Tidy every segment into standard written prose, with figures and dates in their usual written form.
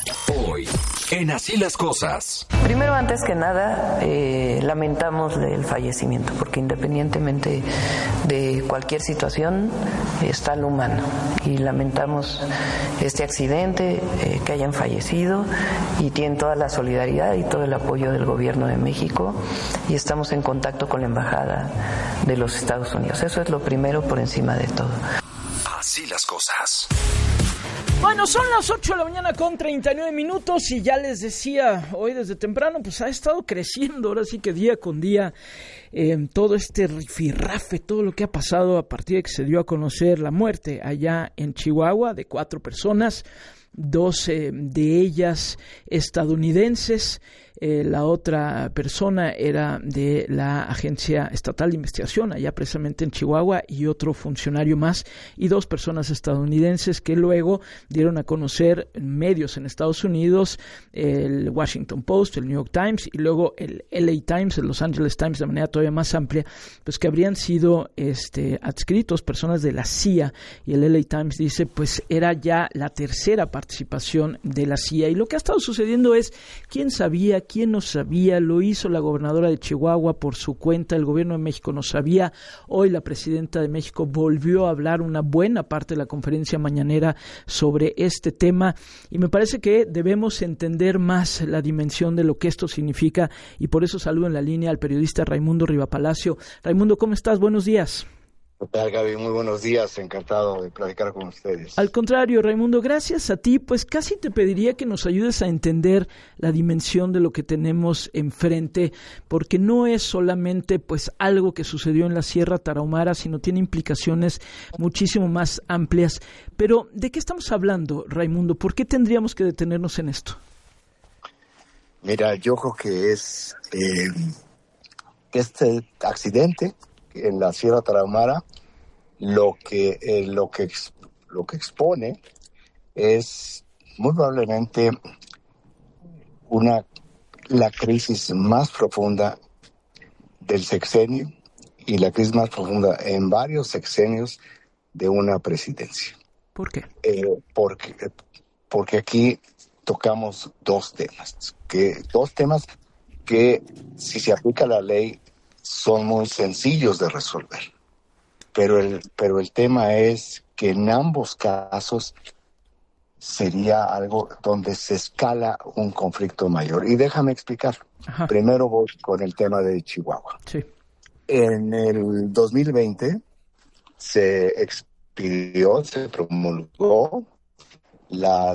Hoy, en Así las Cosas. Primero, antes que nada, lamentamos el fallecimiento, porque independientemente de cualquier situación, está lo humano. Y lamentamos este accidente, que hayan fallecido, y tienen toda la solidaridad y todo el apoyo del Gobierno de México, y estamos en contacto con la Embajada de los Estados Unidos. Eso es lo primero por encima de todo. Así las cosas. Bueno, son las 8 de la mañana con 39 minutos y ya les decía, hoy desde temprano pues ha estado creciendo, ahora sí que día con día, todo este rifirrafe, todo lo que ha pasado a partir de que se dio a conocer la muerte allá en Chihuahua de 4 personas, 12 de ellas estadounidenses. La otra persona era de la Agencia Estatal de Investigación, allá precisamente en Chihuahua, y otro funcionario más, y 2 personas estadounidenses que luego dieron a conocer en medios en Estados Unidos, el Washington Post, el New York Times, y luego el LA Times, el Los Angeles Times, de manera todavía más amplia, pues que habrían sido adscritos personas de la CIA, y el LA Times dice, pues era ya la tercera participación de la CIA, y lo que ha estado sucediendo es, ¿quién sabía? ¿Quién no sabía? Lo hizo la gobernadora de Chihuahua por su cuenta, el gobierno de México no sabía, hoy la presidenta de México volvió a hablar una buena parte de la conferencia mañanera sobre este tema, y me parece que debemos entender más la dimensión de lo que esto significa, y por eso saludo en la línea al periodista Raimundo Rivapalacio. Raimundo, ¿cómo estás? Buenos días. ¿Qué tal, Gaby? Muy buenos días, encantado de platicar con ustedes. Al contrario, Raimundo, gracias a ti, pues casi te pediría que nos ayudes a entender la dimensión de lo que tenemos enfrente, porque no es solamente pues algo que sucedió en la Sierra Tarahumara, sino tiene implicaciones muchísimo más amplias. Pero, ¿de qué estamos hablando, Raimundo? ¿Por qué tendríamos que detenernos en esto? Mira, yo creo que es este accidente en la Sierra Tarahumara, lo que expone es muy probablemente la crisis más profunda del sexenio y la crisis más profunda en varios sexenios de una presidencia. ¿Por qué? Porque aquí tocamos dos temas que si se aplica la ley son muy sencillos de resolver, pero el tema es que en ambos casos sería algo donde se escala un conflicto mayor. Y déjame explicar. Ajá. Primero voy con el tema de Chihuahua. Sí. En el 2020 se promulgó la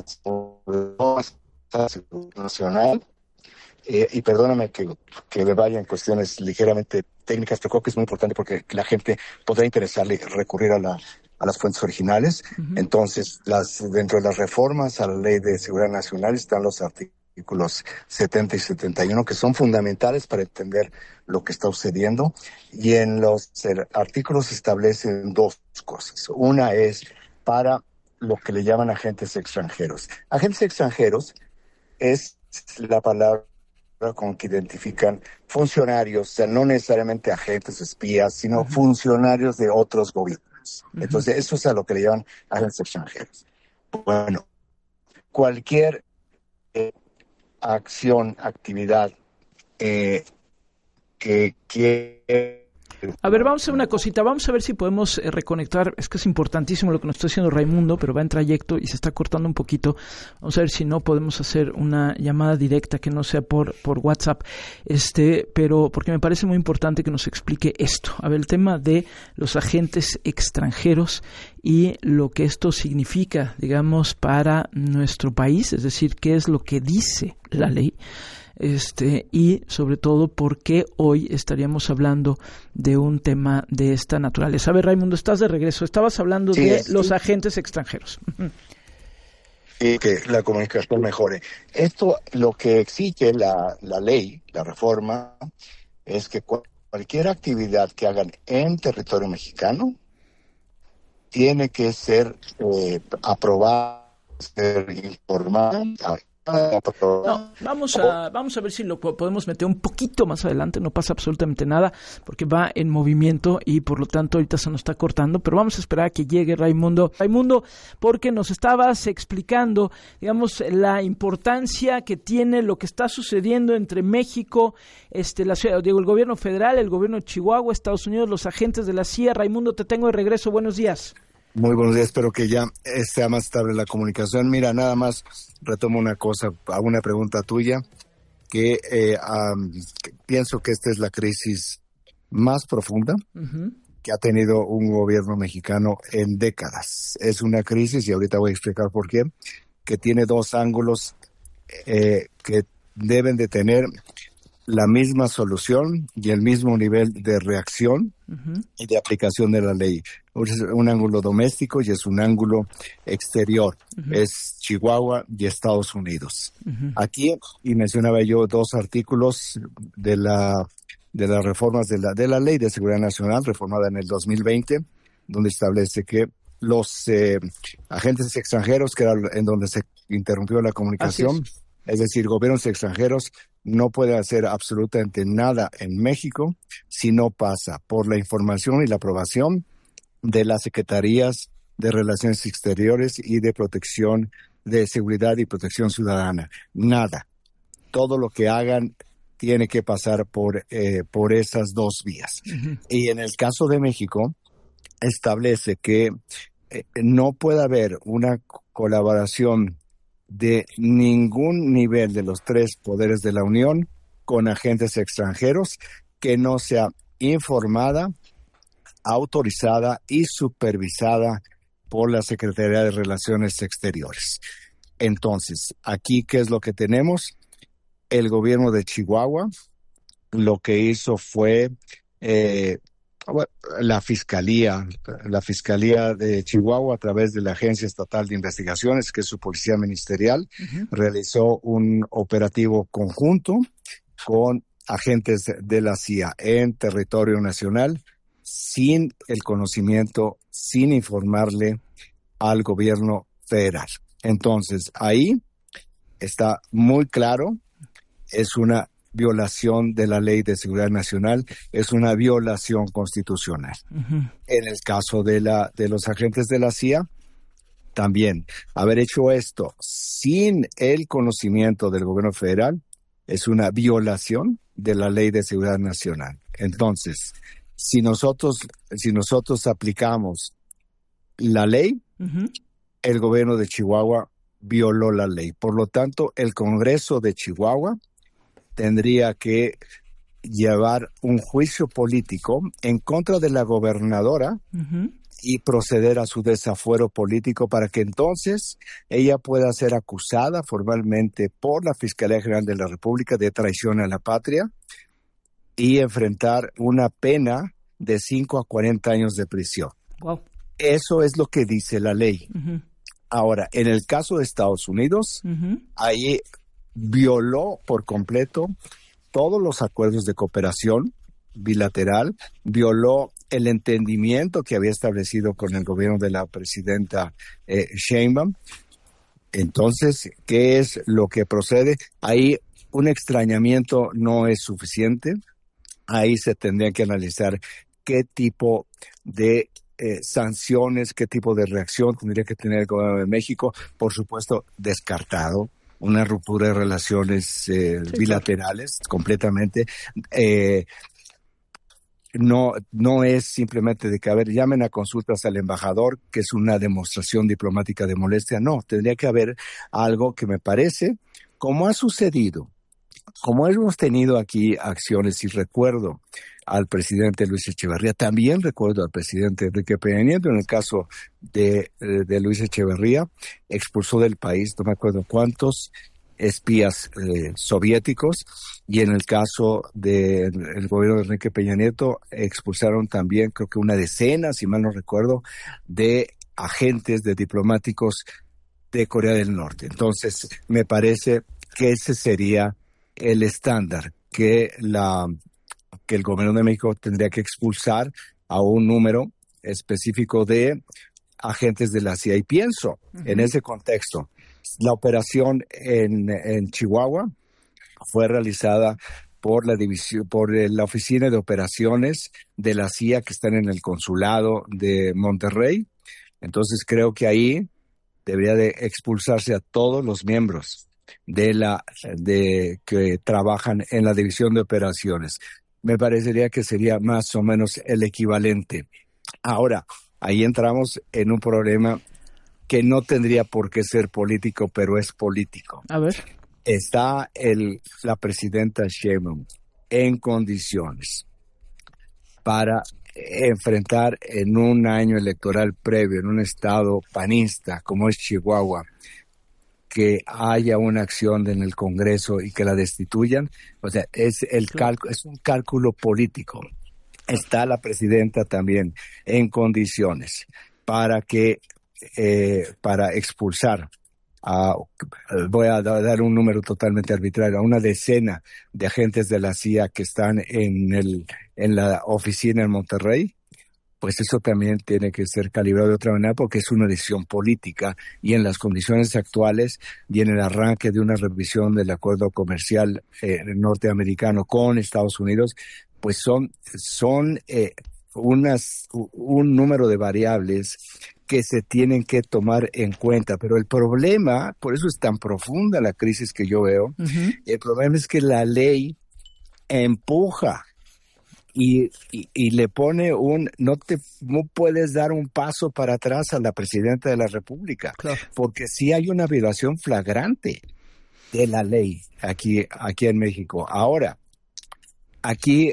nacional. Y perdóname que me vaya en cuestiones ligeramente técnicas, pero creo que es muy importante porque la gente podrá interesarle recurrir a las fuentes originales. Uh-huh. Entonces, dentro de las reformas a la Ley de Seguridad Nacional están los artículos 70 y 71, que son fundamentales para entender lo que está sucediendo. Y en los artículos se establecen 2 cosas. Una es para lo que le llaman agentes extranjeros. Agentes extranjeros es la palabra con que identifican funcionarios, o sea, no necesariamente agentes espías, sino uh-huh. funcionarios de otros gobiernos. Uh-huh. Entonces, eso es a lo que le llaman agentes extranjeros. Bueno, cualquier actividad que A ver, vamos a hacer una cosita, vamos a ver si podemos reconectar, es que es importantísimo lo que nos está haciendo Raimundo, pero va en trayecto y se está cortando un poquito. Vamos a ver si no podemos hacer una llamada directa que no sea por WhatsApp, pero porque me parece muy importante que nos explique esto. A ver, el tema de los agentes extranjeros y lo que esto significa, digamos, para nuestro país, es decir, qué es lo que dice la ley. Y sobre todo por qué hoy estaríamos hablando de un tema de esta naturaleza. A ver, Raimundo, estás de regreso. Estabas hablando de los agentes extranjeros. Y que la comunicación mejore. Esto, lo que exige la ley, la reforma, es que cualquier actividad que hagan en territorio mexicano tiene que ser aprobada, ser informada No, vamos a ver si lo podemos meter un poquito más adelante, no pasa absolutamente nada, porque va en movimiento y por lo tanto ahorita se nos está cortando, pero vamos a esperar a que llegue Raimundo, porque nos estabas explicando, digamos, la importancia que tiene lo que está sucediendo entre México, la ciudad, digo, el gobierno federal, el gobierno de Chihuahua, Estados Unidos, los agentes de la CIA. Raimundo, te tengo de regreso, buenos días. Muy buenos días, espero que ya sea más estable la comunicación. Mira, nada más retomo una cosa, a una pregunta tuya, que pienso que esta es la crisis más profunda que ha tenido un gobierno mexicano en décadas. Es una crisis, y ahorita voy a explicar por qué, que tiene dos ángulos que deben de tener la misma solución y el mismo nivel de reacción y de aplicación de la ley. Es un ángulo doméstico y es un ángulo exterior. Es Chihuahua y Estados Unidos. Aquí, y mencionaba yo dos artículos de las reformas de la Ley de Seguridad Nacional, reformada en el 2020, donde establece que los agentes extranjeros, que era en donde se interrumpió la comunicación, es decir, gobiernos extranjeros no pueden hacer absolutamente nada en México si no pasa por la información y la aprobación de las Secretarías de Relaciones Exteriores y de Protección de Seguridad y Protección Ciudadana. Nada. Todo lo que hagan tiene que pasar por esas dos vías. Y en el caso de México, establece que no puede haber una colaboración de ningún nivel de los tres poderes de la Unión con agentes extranjeros que no sea informada, autorizada y supervisada por la Secretaría de Relaciones Exteriores. Entonces, aquí, ¿qué es lo que tenemos? El gobierno de Chihuahua lo que hizo fue la Fiscalía de Chihuahua, a través de la Agencia Estatal de Investigaciones, que es su policía ministerial, realizó un operativo conjunto con agentes de la CIA en territorio nacional, sin el conocimiento, sin informarle al gobierno federal. Entonces, ahí está muy claro, es una violación de la Ley de Seguridad Nacional, es una violación constitucional. En el caso de los agentes de la CIA, también haber hecho esto sin el conocimiento del gobierno federal es una violación de la Ley de Seguridad Nacional. Entonces, si nosotros aplicamos la ley, el gobierno de Chihuahua violó la ley. Por lo tanto, el Congreso de Chihuahua tendría que llevar un juicio político en contra de la gobernadora y proceder a su desafuero político para que entonces ella pueda ser acusada formalmente por la Fiscalía General de la República de traición a la patria y enfrentar una pena de 5 a 40 años de prisión. Wow. Eso es lo que dice la ley. Ahora, en el caso de Estados Unidos, ahí violó por completo todos los acuerdos de cooperación bilateral, violó el entendimiento que había establecido con el gobierno de la presidenta Sheinbaum. Entonces, ¿qué es lo que procede? Ahí un extrañamiento no es suficiente. Ahí se tendría que analizar qué tipo de sanciones, qué tipo de reacción tendría que tener el gobierno de México. Por supuesto, descartado una ruptura de relaciones bilaterales completamente. No es simplemente de que, a ver, llamen a consultas al embajador, que es una demostración diplomática de molestia. No, tendría que haber algo que me parece, como ha sucedido, como hemos tenido aquí acciones, y recuerdo al presidente Luis Echeverría, también recuerdo al presidente Enrique Peña Nieto. En el caso de Luis Echeverría, expulsó del país, no me acuerdo cuántos espías soviéticos, y en el caso del gobierno de Enrique Peña Nieto expulsaron también, creo que una decena, si mal no recuerdo, de agentes, de diplomáticos de Corea del Norte. Entonces, me parece que ese sería el estándar, que el gobierno de México tendría que expulsar a un número específico de agentes de la CIA. Y pienso, en ese contexto, La operación en Chihuahua fue realizada por la Oficina de Operaciones de la CIA que están en el Consulado de Monterrey. Entonces creo que ahí debería de expulsarse a todos los miembros que trabajan en la División de Operaciones. Me parecería que sería más o menos el equivalente. Ahora, ahí entramos en un problema que no tendría por qué ser político, pero es político. A ver. Está la presidenta Sheinbaum en condiciones para enfrentar en un año electoral previo, en un estado panista como es Chihuahua, que haya una acción en el Congreso y que la destituyan. O sea, es un cálculo político. Está la presidenta también en condiciones para expulsar voy a dar un número totalmente arbitrario, a una decena de agentes de la CIA que están en la oficina en Monterrey. Pues eso también tiene que ser calibrado de otra manera porque es una decisión política y en las condiciones actuales y en el arranque de una revisión del acuerdo comercial norteamericano con Estados Unidos, pues son un número de variables que se tienen que tomar en cuenta. Pero el problema, por eso es tan profunda la crisis que yo veo, el problema es que la ley empuja y le pone no puedes dar un paso para atrás a la presidenta de la República, claro, porque sí hay una violación flagrante de la ley aquí en México. Ahora, aquí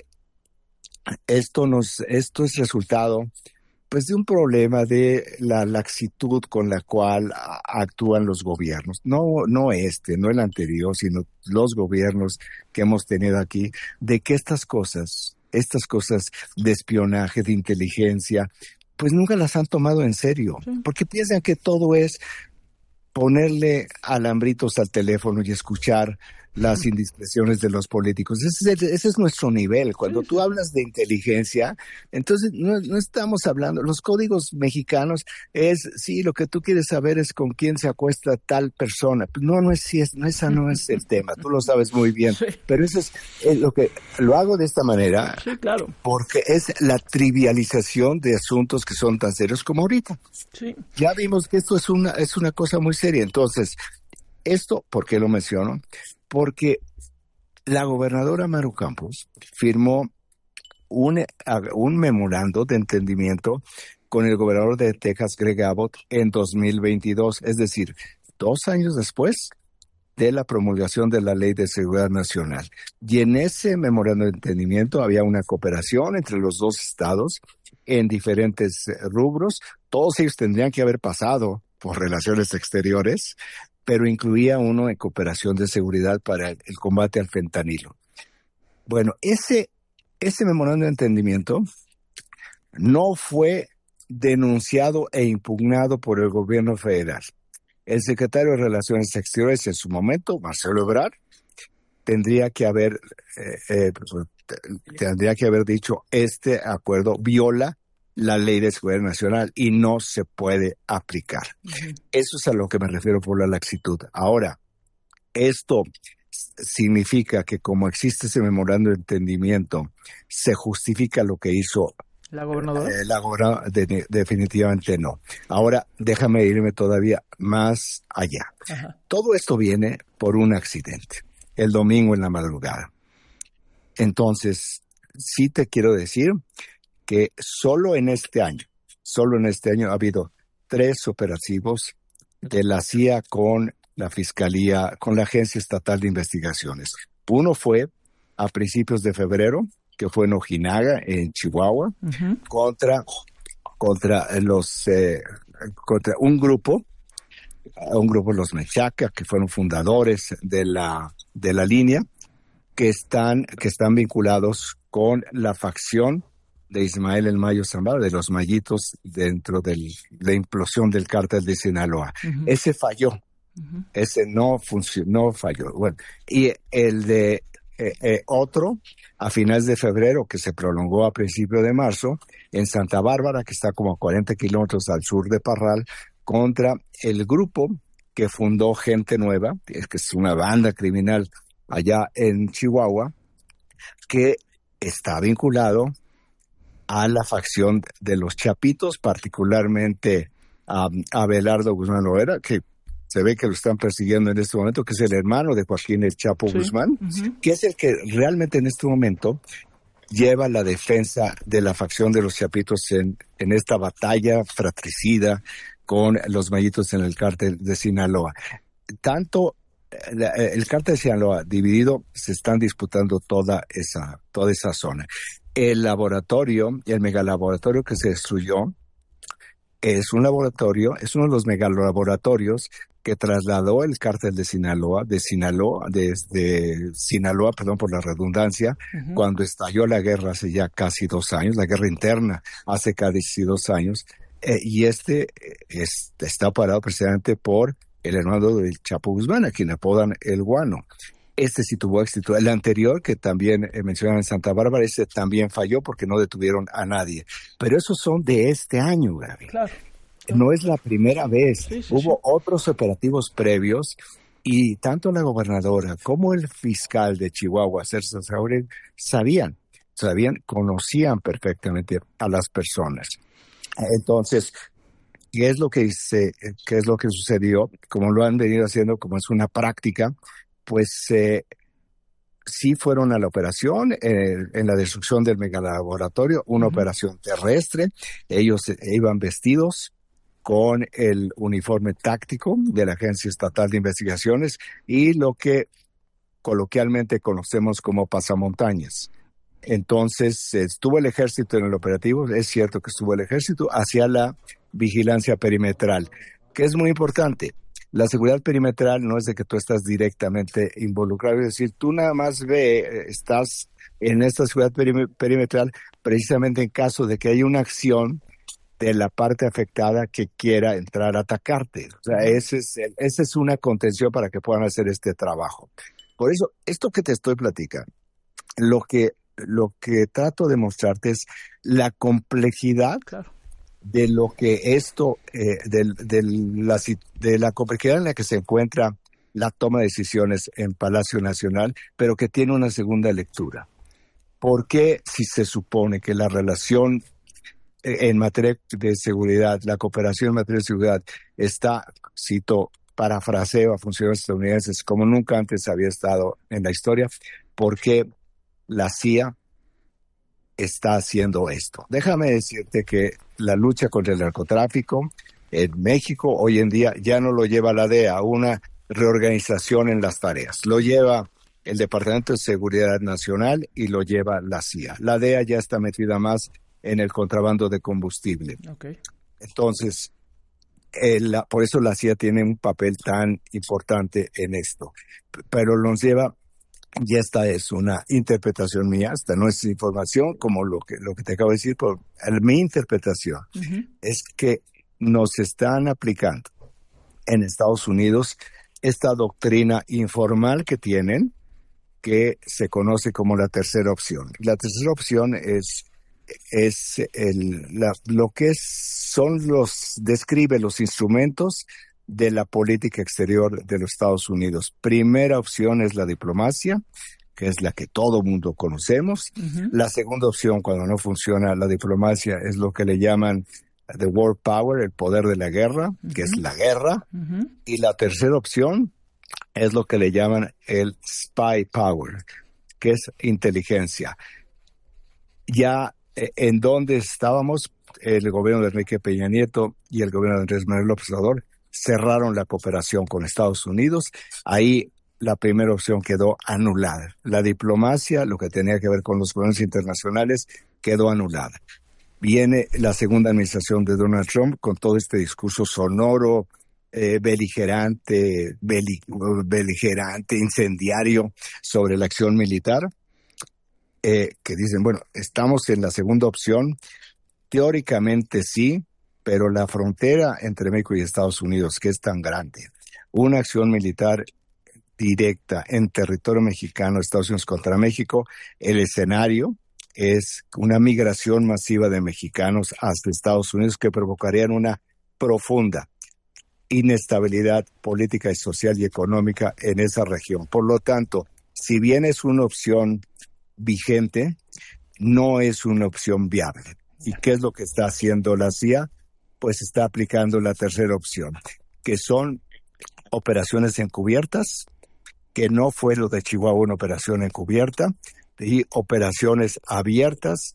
esto es resultado pues de un problema de la laxitud con la cual actúan los gobiernos, no el anterior, sino los gobiernos que hemos tenido aquí, de que estas cosas de espionaje, de inteligencia, pues nunca las han tomado en serio, porque piensan que todo es ponerle alambritos al teléfono y escuchar las indiscreciones de los políticos. Ese es nuestro nivel. Cuando tú hablas de inteligencia, entonces no estamos hablando, los códigos mexicanos sí, lo que tú quieres saber es con quién se acuesta tal persona. Esa no es el tema, tú lo sabes muy bien. Sí. Pero eso es lo que lo hago de esta manera, sí, claro, porque es la trivialización de asuntos que son tan serios como ahorita. Sí. Ya vimos que esto es una cosa muy seria. Entonces, ¿por qué lo menciono? Porque la gobernadora Maru Campos firmó un memorando de entendimiento con el gobernador de Texas, Greg Abbott, en 2022, es decir, 2 años después de la promulgación de la Ley de Seguridad Nacional. Y en ese memorando de entendimiento había una cooperación entre los dos estados en diferentes rubros. Todos ellos tendrían que haber pasado por relaciones exteriores, pero incluía uno en cooperación de seguridad para el combate al fentanilo. Bueno, ese memorando de entendimiento no fue denunciado e impugnado por el gobierno federal. El secretario de Relaciones Exteriores en su momento, Marcelo Ebrard, tendría que haber dicho: este acuerdo viola la Ley de Seguridad Nacional y no se puede aplicar. Eso es a lo que me refiero por la laxitud. Ahora, esto significa que como existe ese memorando de entendimiento, se justifica lo que hizo la gobernadora. Definitivamente no. Ahora, déjame irme todavía más allá. Ajá. Todo esto viene por un accidente, el domingo en la madrugada. Entonces, sí te quiero decir que solo en este año ha habido 3 operativos de la CIA con la Fiscalía, con la Agencia Estatal de Investigaciones. Uno fue a principios de febrero, que fue en Ojinaga, en Chihuahua, contra un grupo, los Mechaca, que fueron fundadores de la línea, que están vinculados con la facción de Ismael El Mayo Zambada, de los Mayitos, dentro de la implosión del cártel de Sinaloa. Ese falló. Ese no falló. Bueno, y el de otro, a finales de febrero, que se prolongó a principios de marzo, en Santa Bárbara, que está como a 40 kilómetros al sur de Parral, contra el grupo que fundó Gente Nueva, que es una banda criminal allá en Chihuahua, que está vinculado a la facción de los Chapitos, particularmente a Abelardo Guzmán Loera, que se ve que lo están persiguiendo en este momento, que es el hermano de Joaquín El Chapo Guzmán, que es el que realmente en este momento lleva la defensa de la facción de los Chapitos en esta batalla fratricida con los Mayitos en el cártel de Sinaloa. Tanto el cártel de Sinaloa dividido, se están disputando toda esa zona. El laboratorio, el megalaboratorio que se destruyó, es uno de los megalaboratorios que trasladó el cártel de Sinaloa, desde Sinaloa, perdón por la redundancia, cuando estalló la guerra hace ya casi 2 años, la guerra interna hace casi 2 años, y está parado precisamente por el hermano del Chapo Guzmán, a quien apodan El Guano. Este sí tuvo éxito. El anterior, que también mencionaban en Santa Bárbara, ese también falló porque no detuvieron a nadie. Pero esos son de este año, Gaby. Claro. No es la primera vez. Hubo otros operativos previos y tanto la gobernadora como el fiscal de Chihuahua, Celso Sauret, conocían perfectamente a las personas. Entonces, ¿qué es lo que sucedió? Como lo han venido haciendo, como es una práctica, pues sí fueron a la operación en la destrucción del megalaboratorio, una operación terrestre. Ellos iban vestidos con el uniforme táctico de la Agencia Estatal de Investigaciones y lo que coloquialmente conocemos como pasamontañas. Entonces estuvo el ejército en el operativo, es cierto que estuvo el ejército, hacia la vigilancia perimetral, que es muy importante. La seguridad perimetral no es de que tú estás directamente involucrado, es decir, tú nada más estás en esta seguridad perimetral precisamente en caso de que haya una acción de la parte afectada que quiera entrar a atacarte. O sea, esa es una contención para que puedan hacer este trabajo. Por eso, esto que te estoy platicando, lo que trato de mostrarte es la complejidad de lo que de la complejidad en la que se encuentra la toma de decisiones en Palacio Nacional, pero que tiene una segunda lectura. ¿Por qué si se supone que la relación en materia de seguridad, la cooperación en materia de seguridad está, cito, parafraseo a funcionarios estadounidenses como nunca antes había estado en la historia? ¿Por qué la CIA está haciendo esto? Déjame decirte que la lucha contra el narcotráfico en México hoy en día ya no lo lleva la DEA, una reorganización en las tareas. Lo lleva el Departamento de Seguridad Nacional y lo lleva la CIA. La DEA ya está metida más en el contrabando de combustible. Entonces, por eso la CIA tiene un papel tan importante en esto. Pero nos lleva, y esta es una interpretación mía, esta no es información como lo que te acabo de decir, pero mi interpretación es que nos están aplicando en Estados Unidos esta doctrina informal que tienen, que se conoce como la tercera opción. La tercera opción describe los instrumentos de la política exterior de los Estados Unidos. Primera opción es la diplomacia, que es la que todo mundo conocemos. La segunda opción, cuando no funciona la diplomacia, es lo que le llaman the war power, el poder de la guerra, que es la guerra. Y la tercera opción es lo que le llaman el spy power, que es inteligencia. Ya en donde estábamos, el gobierno de Enrique Peña Nieto y el gobierno de Andrés Manuel López Obrador cerraron la cooperación con Estados Unidos. Ahí la primera opción quedó anulada. La diplomacia, lo que tenía que ver con los gobiernos internacionales, quedó anulada. Viene la segunda administración de Donald Trump con todo este discurso sonoro, beligerante, incendiario sobre la acción militar, que dicen, bueno, estamos en la segunda opción, teóricamente sí, pero la frontera entre México y Estados Unidos, que es tan grande, una acción militar directa en territorio mexicano, Estados Unidos contra México, el escenario es una migración masiva de mexicanos hacia Estados Unidos que provocarían una profunda inestabilidad política y social y económica en esa región. Por lo tanto, si bien es una opción vigente, no es una opción viable. ¿Y qué es lo que está haciendo la CIA? Pues está aplicando la tercera opción, que son operaciones encubiertas, que no fue lo de Chihuahua una operación encubierta, y operaciones abiertas,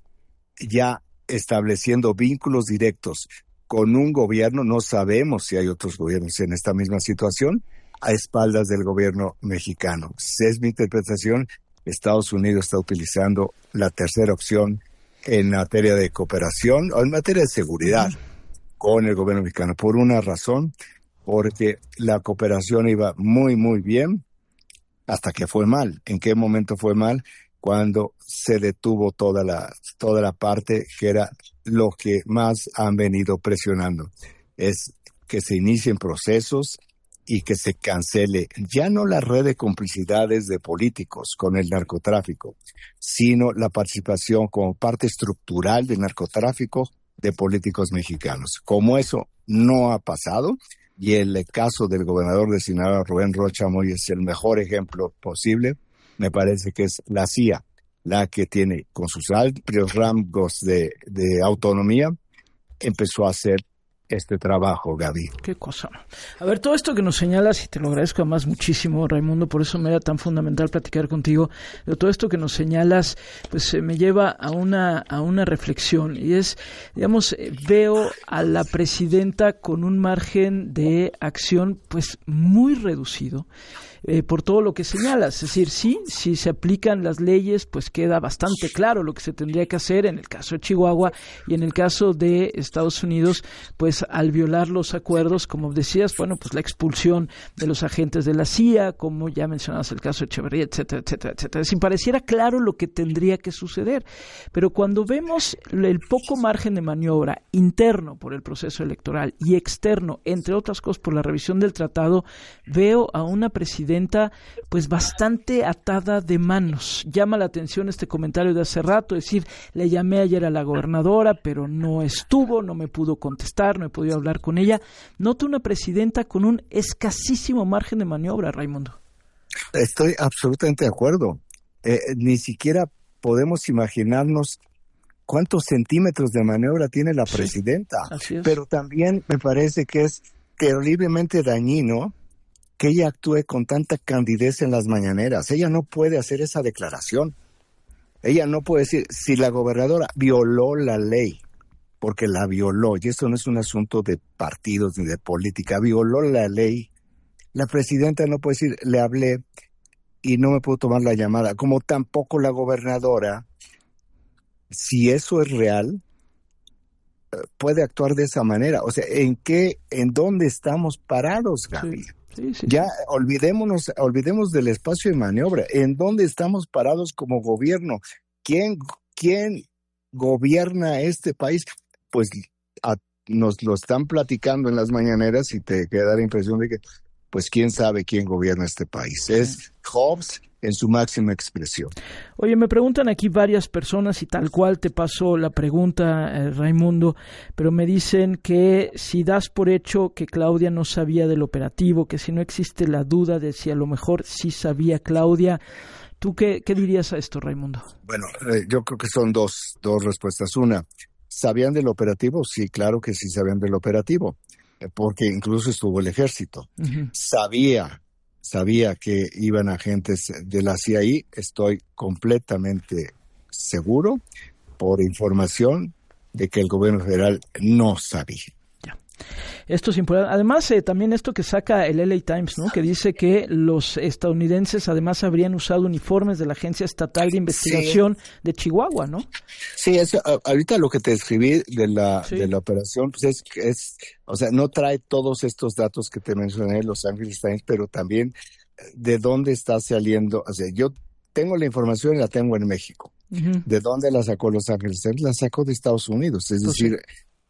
ya estableciendo vínculos directos con un gobierno. No sabemos si hay otros gobiernos en esta misma situación, a espaldas del gobierno mexicano. Es mi interpretación. Estados Unidos está utilizando la tercera opción en materia de cooperación o en materia de seguridad con el gobierno mexicano, por una razón, porque la cooperación iba muy, muy bien hasta que fue mal. ¿En qué momento fue mal? Cuando se detuvo toda la parte que era lo que más han venido presionando. Es que se inicien procesos y que se cancele ya no la red de complicidades de políticos con el narcotráfico, sino la participación como parte estructural del narcotráfico de políticos mexicanos. Como eso no ha pasado, y el caso del gobernador de Sinaloa, Rubén Rocha Moya, es el mejor ejemplo posible, me parece que es la CIA la que tiene, con sus amplios rangos de autonomía, empezó a hacer este trabajo, Gaby. Qué cosa. A ver, todo esto que nos señalas, y te lo agradezco además muchísimo, Raimundo, por eso me era tan fundamental platicar contigo, pero todo esto que nos señalas, pues me lleva a una reflexión, y es, digamos, veo a la presidenta con un margen de acción, pues, muy reducido, por todo lo que señalas. Es decir, sí, si se aplican las leyes, pues queda bastante claro lo que se tendría que hacer en el caso de Chihuahua, y en el caso de Estados Unidos, pues al violar los acuerdos, como decías, bueno, pues la expulsión de los agentes de la CIA, como ya mencionabas el caso de Echeverría, etcétera, etcétera, etcétera. Si pareciera claro lo que tendría que suceder, pero cuando vemos el poco margen de maniobra interno por el proceso electoral y externo, entre otras cosas por la revisión del tratado, veo a una presidenta pues bastante atada de manos. Llama la atención este comentario de hace rato, es decir, le llamé ayer a la gobernadora, pero no estuvo, no me pudo contestar, no he podido hablar con ella. Noto una presidenta con un escasísimo margen de maniobra, Raimundo. Estoy absolutamente de acuerdo. Ni siquiera podemos imaginarnos cuántos centímetros de maniobra tiene la presidenta. Así es. Pero también me parece que es terriblemente dañino que ella actúe con tanta candidez en las mañaneras. Ella no puede hacer esa declaración. Ella no puede decir, si la gobernadora violó la ley, porque la violó, y esto no es un asunto de partidos ni de política, violó la ley, la presidenta no puede decir, le hablé y no me pudo tomar la llamada, como tampoco la gobernadora, si eso es real, puede actuar de esa manera. O sea, ¿en dónde estamos parados, Gaby? Sí. Ya olvidemos del espacio de maniobra. ¿En dónde estamos parados como gobierno? ¿Quién gobierna este país? Pues nos lo están platicando en las mañaneras y te queda la impresión de que, pues, quién sabe quién gobierna este país. Es Hobbes en su máxima expresión. Oye, me preguntan aquí varias personas y tal cual te paso la pregunta, Raimundo, pero me dicen que si das por hecho que Claudia no sabía del operativo, que si no existe la duda de si a lo mejor sí sabía Claudia, ¿tú qué dirías a esto, Raimundo? Bueno, yo creo que son dos respuestas. Una, ¿sabían del operativo? Sí, claro que sí sabían del operativo, porque incluso estuvo el ejército. Uh-huh. Sabía que iban agentes de la CIA ahí, estoy completamente seguro, por información, de que el gobierno federal no sabía. Ya. Esto es importante. Además, también esto que saca el LA Times, ¿no? Que dice que los estadounidenses además habrían usado uniformes de la Agencia Estatal de Investigación de Chihuahua, ¿no? Sí, ahorita lo que te escribí de la operación, pues es, o sea, no trae todos estos datos que te mencioné, Los Angeles Times, pero también de dónde está saliendo. O sea, yo tengo la información y la tengo en México. Uh-huh. ¿De dónde la sacó Los Angeles Times? La sacó de Estados Unidos, es decir,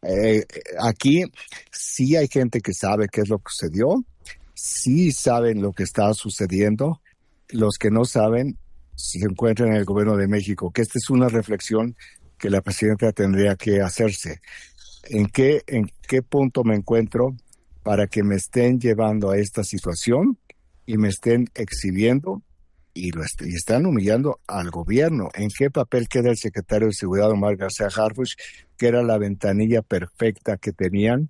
aquí sí hay gente que sabe qué es lo que sucedió, sí saben lo que está sucediendo. Los que no saben se encuentran en el gobierno de México, que esta es una reflexión que la presidenta tendría que hacerse. ¿En qué punto me encuentro? para que me estén llevando a esta situación y me estén exhibiendo y están humillando al gobierno. ¿En qué papel queda el secretario de Seguridad, Omar García Harfuch, que era la ventanilla perfecta que tenían,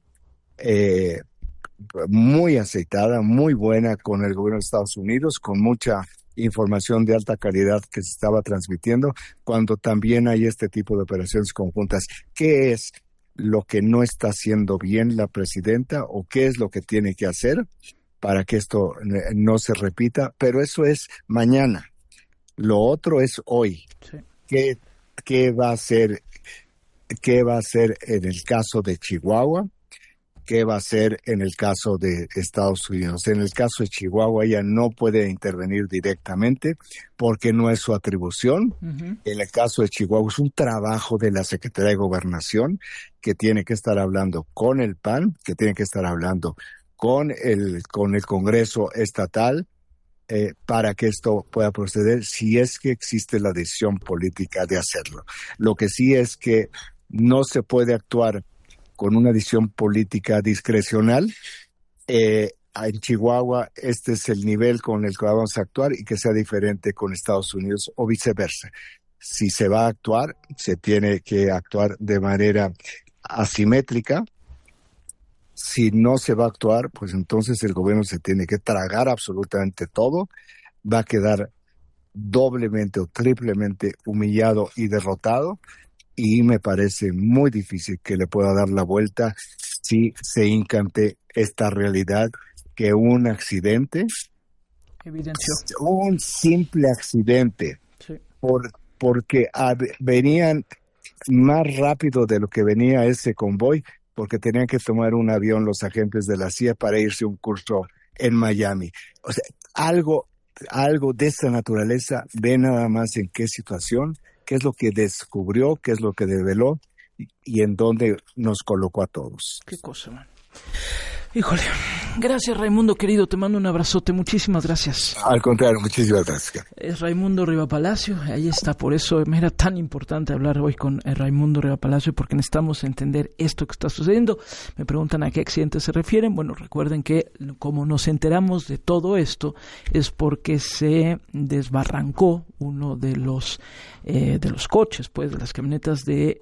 muy aceitada, muy buena con el gobierno de Estados Unidos, con mucha información de alta calidad que se estaba transmitiendo, cuando también hay este tipo de operaciones conjuntas? ¿Qué es lo que no está haciendo bien la presidenta o qué es lo que tiene que hacer para que esto no se repita? Pero eso es mañana. Lo otro es hoy. Sí. ¿Qué va a hacer? ¿Qué va a hacer en el caso de Chihuahua? ¿Qué va a hacer en el caso de Estados Unidos? En el caso de Chihuahua, ella no puede intervenir directamente porque no es su atribución. Uh-huh. En el caso de Chihuahua es un trabajo de la Secretaría de Gobernación, que tiene que estar hablando con el PAN, que tiene que estar hablando con el Congreso estatal, para que esto pueda proceder, si es que existe la decisión política de hacerlo. Lo que sí es que no se puede actuar con una decisión política discrecional. En Chihuahua este es el nivel con el que vamos a actuar, y que sea diferente con Estados Unidos o viceversa. Si se va a actuar, se tiene que actuar de manera asimétrica. Si no se va a actuar, pues entonces el gobierno se tiene que tragar absolutamente todo, va a quedar doblemente o triplemente humillado y derrotado, y me parece muy difícil que le pueda dar la vuelta si se incante esta realidad que un accidente, evidenció, un simple accidente, sí, porque venían más rápido de lo que venía ese convoy, porque tenían que tomar un avión los agentes de la CIA para irse a un curso en Miami. O sea, algo de esta naturaleza, ve nada más en qué situación, qué es lo que descubrió, qué es lo que develó y en dónde nos colocó a todos. Qué cosa, man. Híjole, gracias Raimundo querido, te mando un abrazote, muchísimas gracias. Al contrario, muchísimas gracias. Es Raimundo Riva Palacio, ahí está, por eso me era tan importante hablar hoy con Raimundo Riva Palacio, porque necesitamos entender esto que está sucediendo. Me preguntan a qué accidente se refieren. Bueno, recuerden que como nos enteramos de todo esto es porque se desbarrancó uno de los coches, pues, de las camionetas de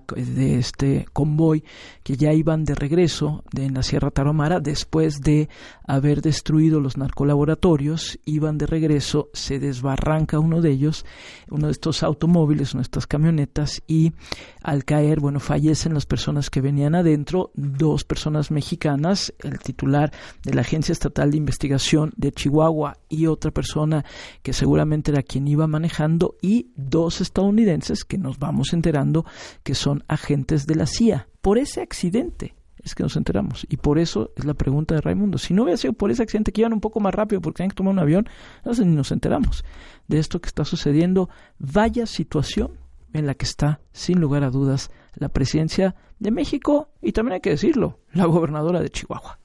este convoy que ya iban de regreso en la Sierra Tarahumara, después de haber destruido los narcolaboratorios. Iban de regreso, se desbarranca uno de ellos, uno de estos automóviles, una de estas camionetas, y al caer, bueno, fallecen las personas que venían adentro, 2 personas mexicanas, el titular de la Agencia Estatal de Investigación de Chihuahua y otra persona que seguramente era quien iba manejando, y 2 estadounidenses que nos vamos enterando que son agentes de la CIA. Por ese accidente es que nos enteramos, y por eso es la pregunta de Raimundo. Si no hubiera sido por ese accidente, que iban un poco más rápido porque tenían que tomar un avión, entonces ni nos enteramos de esto que está sucediendo. Vaya situación en la que está, sin lugar a dudas, la presidencia de México, y también hay que decirlo, la gobernadora de Chihuahua.